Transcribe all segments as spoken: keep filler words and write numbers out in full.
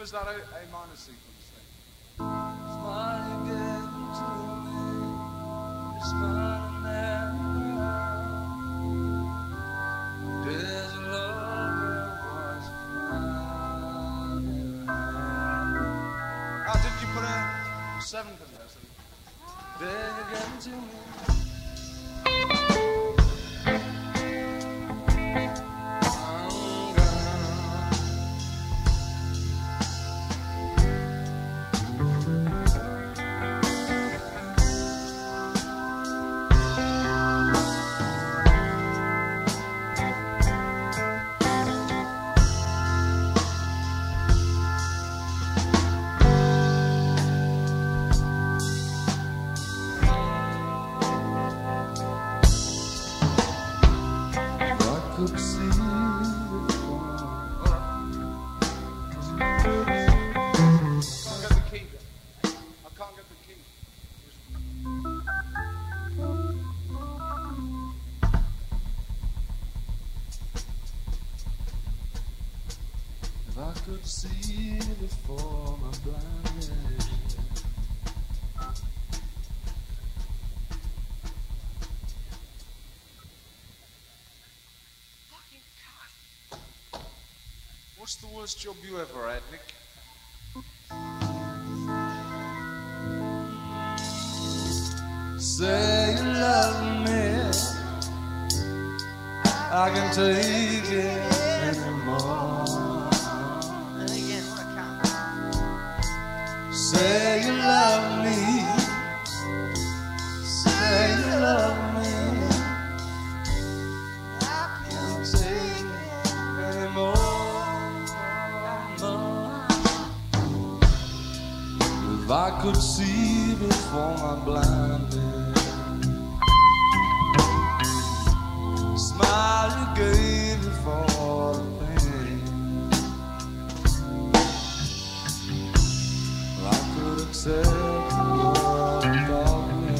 us that A, A minor sequence thing. Smile again to me, you're smiling at me. There's a love that was mine. How did you put a seventh in there? Beg again to me. Could see it from. Can't get the key then. I can't get the key. If I could see before my blindness. What's the worst job you ever had, Nick? Say you love me, I can take it anymore. Say you love me, say you love me, I can't take it anymore. If I could see before my blindness, smile you gave before the pain, I could accept the world without me.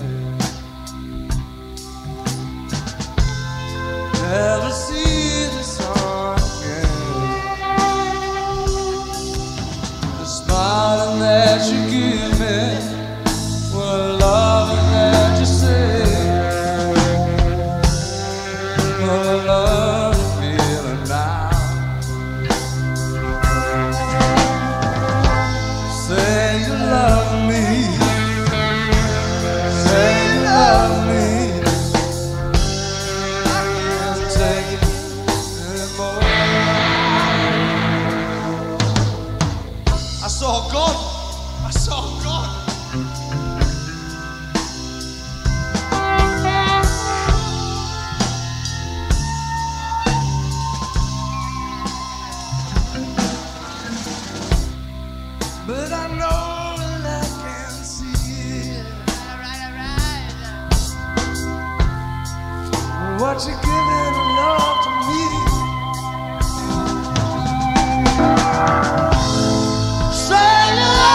Never see the sun again. The smiling that you give me, well, loving that you say, well, I love the feeling now. Say you love me, say you love me, I can't take it anymore. I saw God. I saw God. But I know that I can see it. What you giving love to me? Say you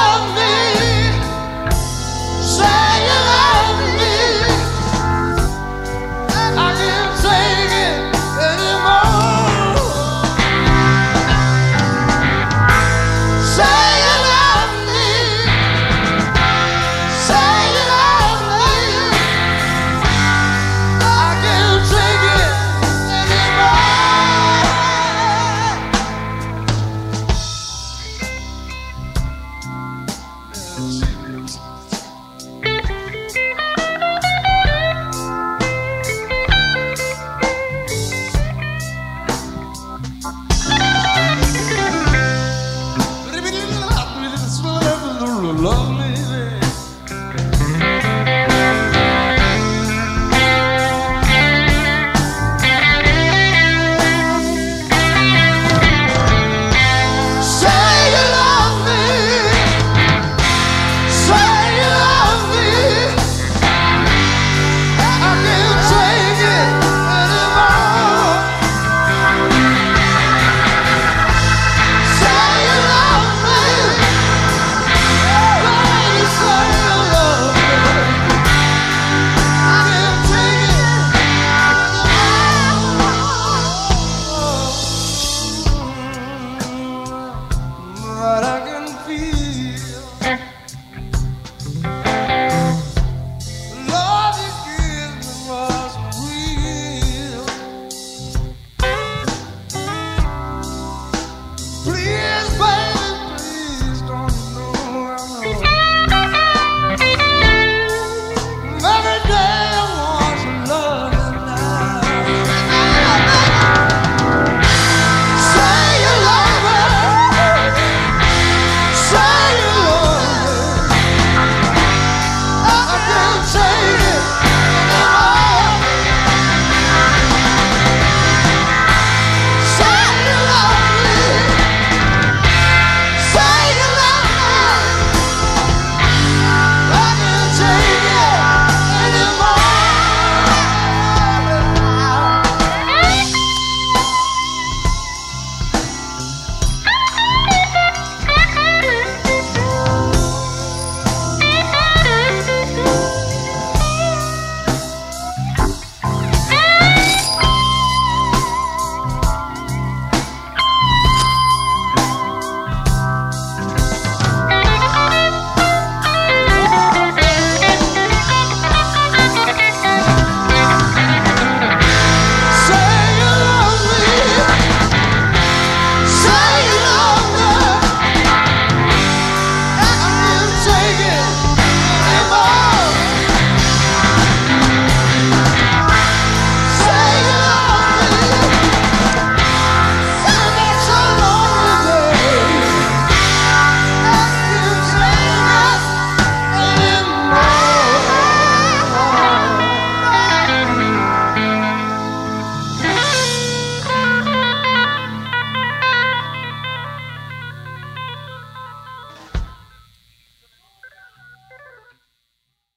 Please